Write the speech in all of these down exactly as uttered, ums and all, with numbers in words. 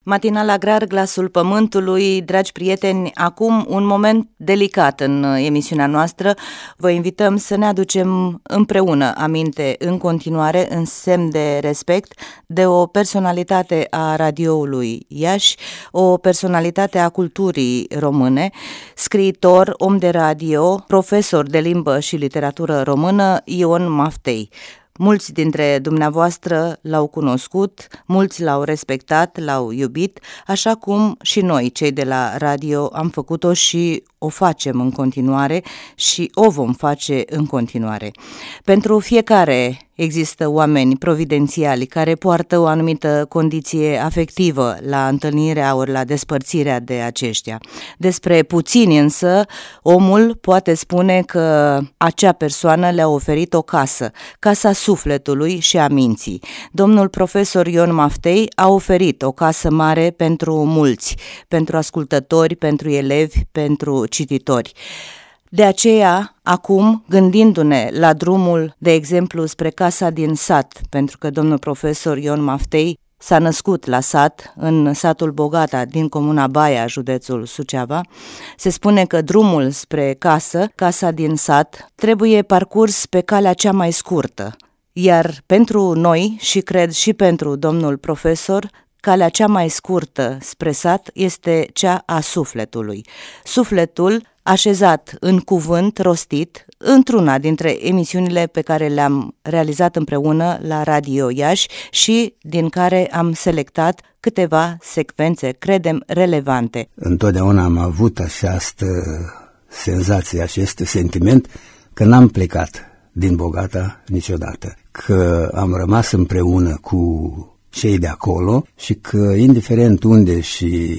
Matinal Agrar, Glasul Pământului. Dragi prieteni, acum un moment delicat în emisiunea noastră. Vă invităm să ne aducem împreună aminte în continuare, în semn de respect, de o personalitate a radioului Iași, o personalitate a culturii române, scriitor, om de radio, profesor de limbă și literatură română, Ion Maftei. Mulți dintre dumneavoastră l-au cunoscut, mulți l-au respectat, l-au iubit, așa cum și noi, cei de la radio, am făcut-o și o facem în continuare și o vom face în continuare. Pentru fiecare există oameni providențiali care poartă o anumită condiție afectivă la întâlnirea ori la despărțirea de aceștia. Despre puțini însă, omul poate spune că acea persoană le-a oferit o casă, casa sufletului și a minții. Domnul profesor Ion Maftei a oferit o casă mare pentru mulți, pentru ascultători, pentru elevi, pentru cititori. De aceea, acum, gândindu-ne la drumul, de exemplu, spre casa din sat, pentru că domnul profesor Ion Maftei s-a născut la sat, în satul Bogata, din comuna Baia, județul Suceava, se spune că drumul spre casă, casa din sat, trebuie parcurs pe calea cea mai scurtă. Iar pentru noi, și cred și pentru domnul profesor, calea cea mai scurtă spre sat este cea a sufletului. Sufletul așezat în cuvânt rostit într-una dintre emisiunile pe care le-am realizat împreună la Radio Iași și din care am selectat câteva secvențe, credem, relevante. Întotdeauna am avut această senzație, acest sentiment că n-am plecat din Bogata niciodată, că am rămas împreună cu cei de acolo și că, indiferent unde și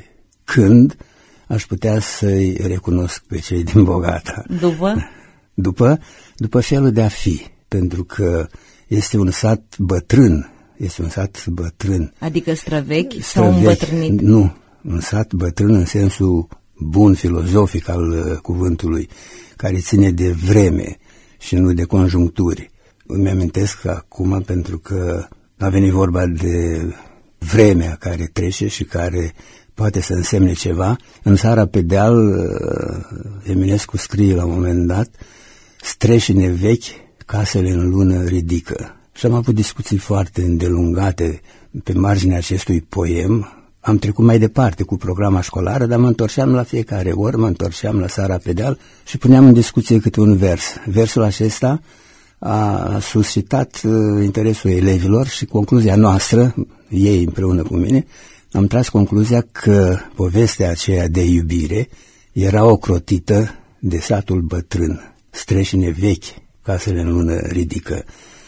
când, aș putea să-i recunosc pe cei din Bogata. După? După, după felul de a fi, pentru că este un sat bătrân, este un sat bătrân. Adică străvechi, străvechi sau îmbătrânit? Nu, un sat bătrân în sensul bun, filozofic al uh, cuvântului, care ține de vreme și nu de conjuncturi. Îmi amintesc acum pentru că a venit vorba de vremea care trece și care poate să însemne ceva. În țara pe deal, Eminescu scrie la un moment dat: streșine vechi, casele în lună ridică. Și am avut discuții foarte îndelungate pe marginea acestui poem. Am trecut mai departe cu programa școlară, dar mă întorceam la fiecare ori, mă întorceam la țara pe deal și puneam în discuție câte un vers. Versul acesta a suscitat uh, interesul elevilor și concluzia noastră, ei împreună cu mine, am tras concluzia că povestea aceea de iubire era ocrotită de satul bătrân, streșine vechi, casele în lună ridică,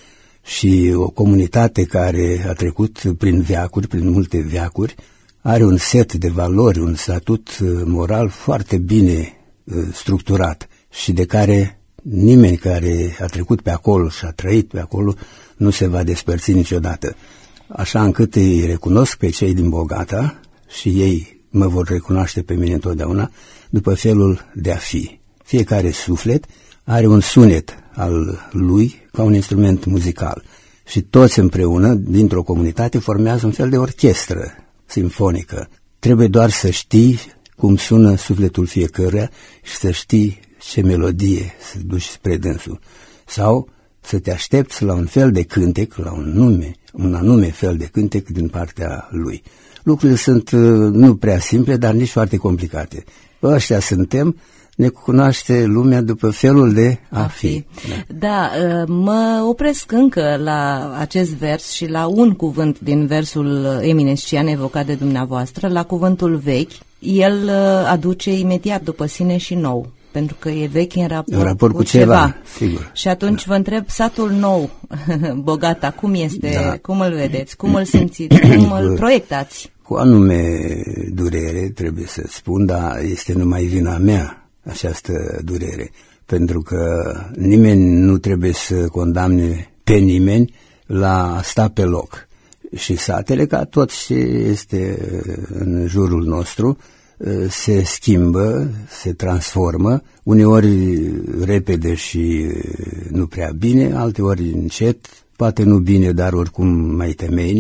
și o comunitate care a trecut prin veacuri, prin multe veacuri, are un set de valori, un statut moral foarte bine uh, structurat și de care nimeni care a trecut pe acolo și a trăit pe acolo nu se va despărți niciodată. Așa încât îi recunosc pe cei din Bogata și ei mă vor recunoaște pe mine întotdeauna după felul de a fi. Fiecare suflet are un sunet al lui ca un instrument muzical și toți împreună, dintr-o comunitate, formează un fel de orchestră simfonică. Trebuie doar să știi cum sună sufletul fiecăruia și să știi ce melodie să duci spre dânsul. Sau să te aștepți la un fel de cântec, la un nume, un anume fel de cântec din partea lui. Lucrurile sunt nu prea simple, dar nici foarte complicate. Ăștia suntem, ne cunoaște lumea după felul de a, a fi. fi. Da. da, mă opresc încă la acest vers și la un cuvânt din versul eminescian evocat de dumneavoastră, la cuvântul vechi. El aduce imediat după sine și nou, pentru că e vechi în raport, în raport cu, cu ceva. ceva. Sigur. Și atunci da. Vă întreb, satul nou, Bogata, cum este, da. Cum îl vedeți, cum îl simțiți, cum îl proiectați? Cu anume durere, trebuie să spun, dar este numai vina mea această durere, pentru că nimeni nu trebuie să condamne pe nimeni la a sta pe loc. Și satele, ca tot ce este în jurul nostru, se schimbă, se transformă, uneori repede și nu prea bine, alteori încet, poate nu bine, dar oricum mai temeinic,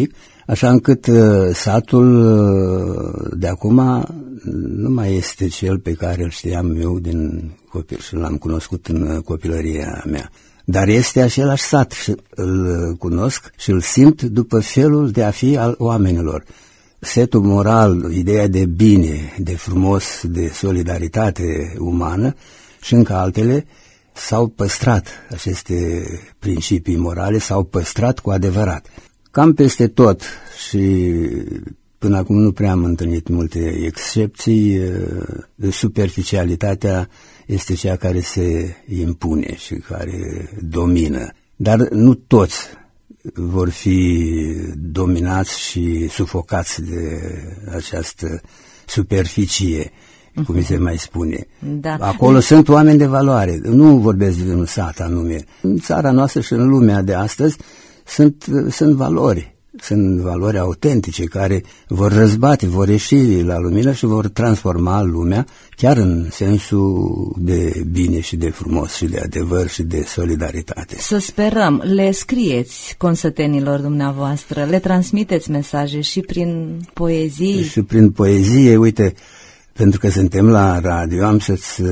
așa încât uh, satul uh, de acum nu mai este cel pe care îl știam eu din copil și l-am cunoscut în uh, copilăria mea. Dar este același sat și îl cunosc și îl simt după felul de a fi al oamenilor. Setul moral, ideea de bine, de frumos, de solidaritate umană și încă altele s-au păstrat, aceste principii morale s-au păstrat cu adevărat. Cam peste tot și până acum nu prea am întâlnit multe excepții, superficialitatea este cea care se impune și care domină. Dar nu toți vor fi dominați și sufocați de această superficie, cum mi se mai spune. Da. Acolo sunt oameni de valoare, nu vorbesc de un sat anume. În țara noastră și în lumea de astăzi sunt, sunt valori, sunt valori autentice care vor răzbate, vor ieși la lumină și vor transforma lumea chiar în sensul de bine și de frumos și de adevăr și de solidaritate. Să sperăm, le scrieți consătenilor dumneavoastră, le transmiteți mesaje și prin poezii? Și prin poezie, uite, pentru că suntem la radio, am să-ți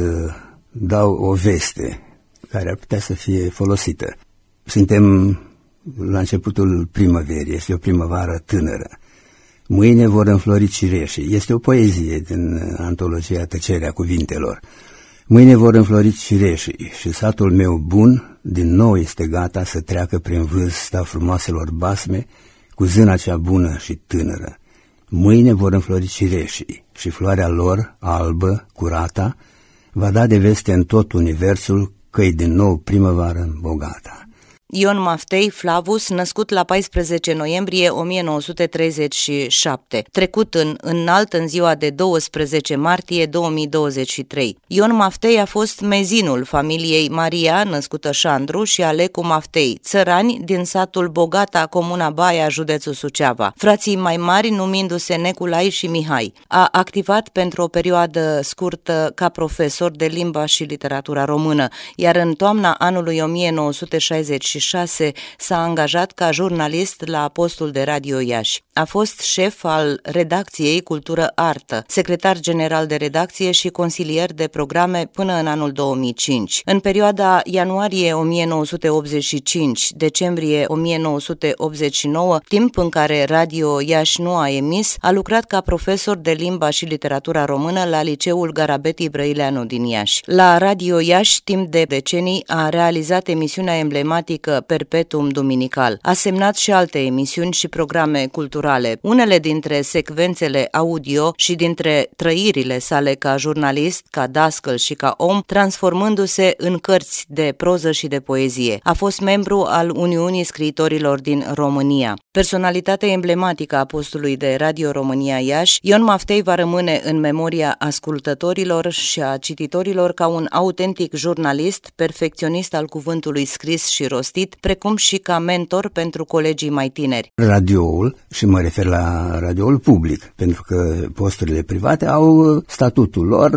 dau o veste care ar putea să fie folosită. Suntem la începutul primăverii, este o primăvară tânără. Mâine vor înflori cireșii. Este o poezie din antologia Tăcerea cuvintelor. Mâine vor înflori cireșii și satul meu bun din nou este gata să treacă prin vârsta frumoaselor basme cu zâna cea bună și tânără. Mâine vor înflori cireșii și floarea lor, albă, curata, va da de veste în tot universul că-i din nou primăvară bogata. Ion Maftei Flavus, născut la paisprezece noiembrie o mie nouă sute treizeci și șapte, trecut în înalt în ziua de douăsprezece martie două mii douăzeci și trei. Ion Maftei a fost mezinul familiei Maria, născută Șandru, și Alecu Maftei, țărani din satul Bogata, comuna Baia, județul Suceava, frații mai mari numindu-se Neculai și Mihai. A activat pentru o perioadă scurtă ca profesor de limba și literatura română, iar în toamna anului o mie nouă sute șaizeci și șase s-a angajat ca jurnalist la postul de Radio Iași. A fost șef al redacției Cultură Artă, secretar general de redacție și consilier de programe până în anul două mii cinci. În perioada ianuarie o mie nouă sute optzeci și cinci - decembrie o mie nouă sute optzeci și nouă, timp în care Radio Iași nu a emis, a lucrat ca profesor de limba și literatura română la Liceul Garabeti Brăileanu din Iași. La Radio Iași, timp de decenii, a realizat emisiunea emblematică Perpetuum Duminical. A semnat și alte emisiuni și programe culturale. Unele dintre secvențele audio și dintre trăirile sale ca jurnalist, ca dascăl și ca om, transformându-se în cărți de proză și de poezie. A fost membru al Uniunii Scriitorilor din România. Personalitate emblematică a postului de Radio România Iași, Ion Maftei va rămâne în memoria ascultătorilor și a cititorilor ca un autentic jurnalist, perfecționist al cuvântului scris și rostit, precum și ca mentor pentru colegii mai tineri. Radioul, și mă refer la radioul public, pentru că posturile private au statutul lor,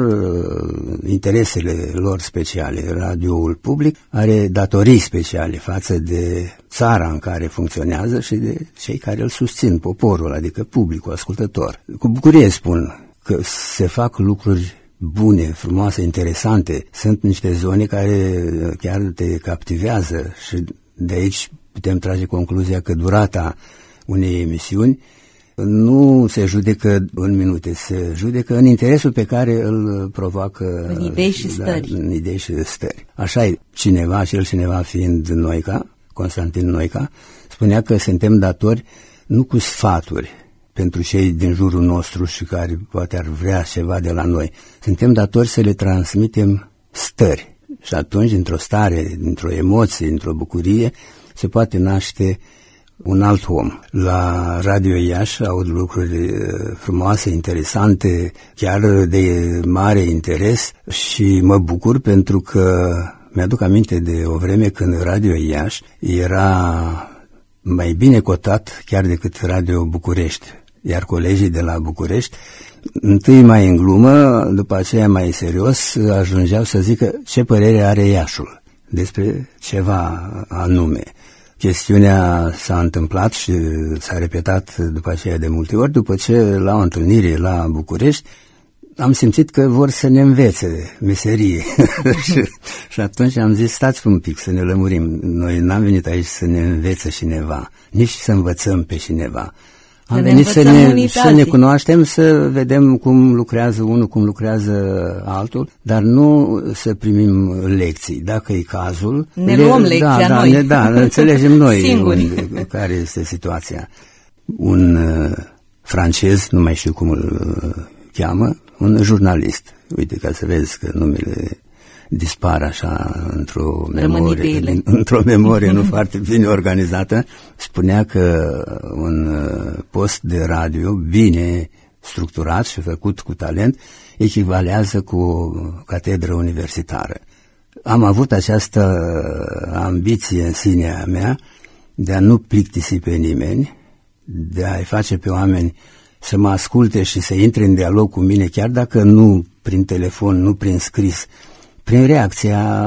interesele lor speciale. Radioul public are datorii speciale față de țara în care funcționează și de cei care îl susțin, poporul, adică publicul, ascultător. Cu bucurie spun că se fac lucruri bune, frumoase, interesante. Sunt niște zone care chiar te captivează și de aici putem trage concluzia că durata unei emisiuni nu se judecă în minute, se judecă în interesul pe care îl provoacă în idei și stări. Da, în idei și stări. Așa e, cineva, și el cineva fiind Noica, Constantin Noica, spunea că suntem datori nu cu sfaturi pentru cei din jurul nostru și care poate ar vrea ceva de la noi. Suntem datori să le transmitem stări. Și atunci, dintr-o stare, dintr-o emoție, dintr-o bucurie, se poate naște un alt om. La Radio Iași aud lucruri frumoase, interesante, chiar de mare interes și mă bucur pentru că mi-aduc aminte de o vreme când Radio Iași era mai bine cotat chiar decât Radio București. Iar colegii de la București, întâi mai în glumă, după aceea mai serios, ajungeau să zică ce părere are Iașul despre ceva anume. Chestiunea s-a întâmplat și s-a repetat după aceea de multe ori, după ce la o întâlnire la București am simțit că vor să ne învețe meserie și, și atunci am zis, stați un pic să ne lămurim, noi n-am venit aici să ne învețe cineva, nici să învățăm pe cineva. Am să venit ne să ne, să ne cunoaștem, să vedem cum lucrează unul, cum lucrează altul, dar nu să primim lecții. Dacă e cazul... Ne le, luăm lecția da, noi. Da, ne, da, înțelegem noi unde, care este situația. Un uh, francez, nu mai știu cum îl uh, cheamă, un jurnalist. Uite, ca să vezi că numele dispar așa într-o memorie, într-o memorie nu foarte bine organizată, spunea că un post de radio bine structurat și făcut cu talent echivalează cu o catedră universitară. Am avut această ambiție în sinea mea de a nu plictisi pe nimeni, de a-i face pe oameni să mă asculte și să intre în dialog cu mine, chiar dacă nu prin telefon, nu prin scris, prin reacția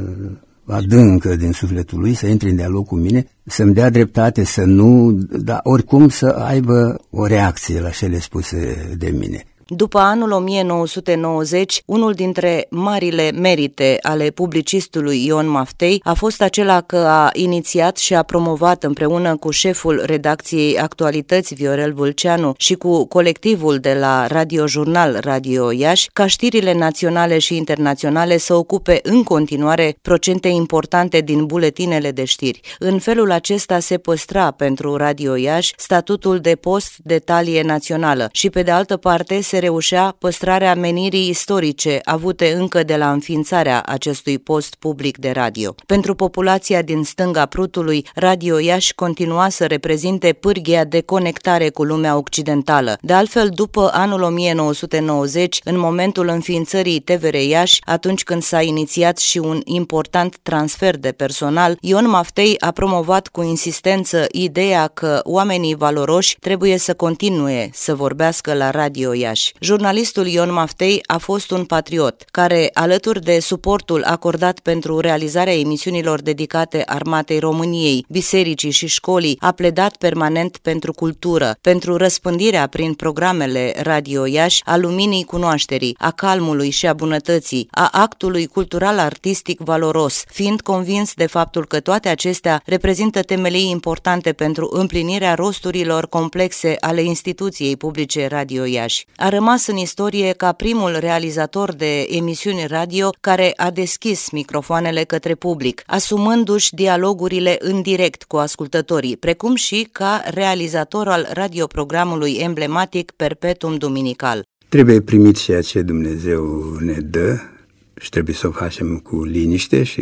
adâncă din sufletul lui, să intre în dialog cu mine, să-mi dea dreptate, să nu, dar oricum să aibă o reacție la cele spuse de mine. După anul o mie nouă sute nouăzeci, unul dintre marile merite ale publicistului Ion Maftei a fost acela că a inițiat și a promovat împreună cu șeful redacției Actualități Viorel Vulceanu și cu colectivul de la Radio Jurnal Radio Iași ca știrile naționale și internaționale să ocupe în continuare procente importante din buletinele de știri. În felul acesta se păstra pentru Radio Iași statutul de post de talie națională și pe de altă parte se reușea păstrarea menirii istorice avute încă de la înființarea acestui post public de radio. Pentru populația din stânga Prutului, Radio Iași continua să reprezinte pârghia de conectare cu lumea occidentală. De altfel, după anul o mie nouă sute nouăzeci, în momentul înființării T V R Iași, atunci când s-a inițiat și un important transfer de personal, Ion Maftei a promovat cu insistență ideea că oamenii valoroși trebuie să continue să vorbească la Radio Iași. Jurnalistul Ion Maftei a fost un patriot, care, alături de suportul acordat pentru realizarea emisiunilor dedicate Armatei României, bisericii și școlii, a pledat permanent pentru cultură, pentru răspândirea prin programele Radio Iași a luminii cunoașterii, a calmului și a bunătății, a actului cultural-artistic valoros, fiind convins de faptul că toate acestea reprezintă temelii importante pentru împlinirea rosturilor complexe ale instituției publice Radio Iași. A rămas în istorie ca primul realizator de emisiuni radio care a deschis microfoanele către public, asumându-și dialogurile în direct cu ascultătorii, precum și ca realizator al radioprogramului emblematic Perpetuum Duminical. Trebuie primit ceea ce Dumnezeu ne dă și trebuie să o facem cu liniște și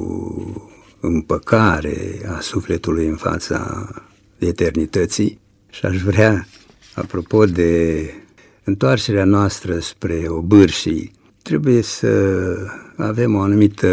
cu împăcare a sufletului în fața eternității. Și aș vrea, apropo de întoarcerea noastră spre obârșii, trebuie să avem o anumită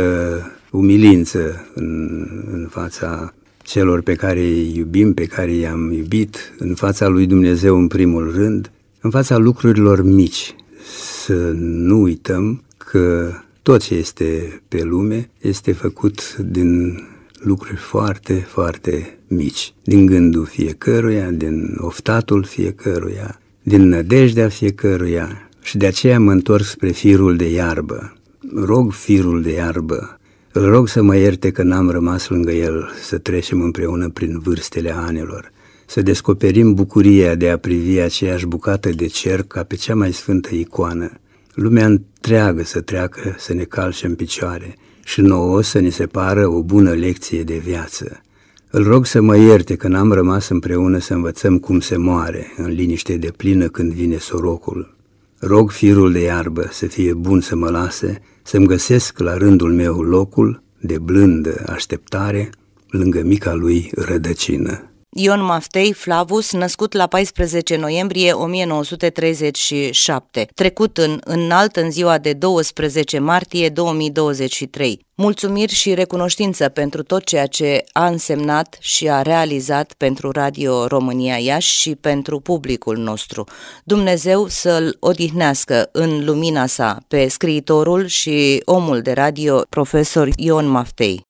umilință în, în fața celor pe care îi iubim, pe care i-am iubit, în fața lui Dumnezeu în primul rând, în fața lucrurilor mici. Să nu uităm că tot ce este pe lume este făcut din lucruri foarte, foarte mici, din gândul fiecăruia, din oftatul fiecăruia, din nădejdea fiecăruia, și de aceea mă întorc spre firul de iarbă. Rog firul de iarbă, îl rog să mă ierte că n-am rămas lângă el, să trecem împreună prin vârstele anilor, să descoperim bucuria de a privi aceeași bucată de cer ca pe cea mai sfântă icoană, lumea întreagă să treacă, să ne calce în picioare și nouă să ni se pară o bună lecție de viață. Îl rog să mă ierte că n-am rămas împreună să învățăm cum se moare, în liniște de plină când vine sorocul. Rog firul de iarbă să fie bun să mă lase, să-mi găsesc la rândul meu locul de blândă așteptare lângă mica lui rădăcină. Ion Maftei Flavus, născut la paisprezece noiembrie o mie nouă sute treizeci și șapte, trecut în înalt în ziua de douăsprezece martie două mii douăzeci și trei. Mulțumiri și recunoștință pentru tot ceea ce a însemnat și a realizat pentru Radio România Iași și pentru publicul nostru. Dumnezeu să-l odihnească în lumina sa pe scriitorul și omul de radio, profesor Ion Maftei.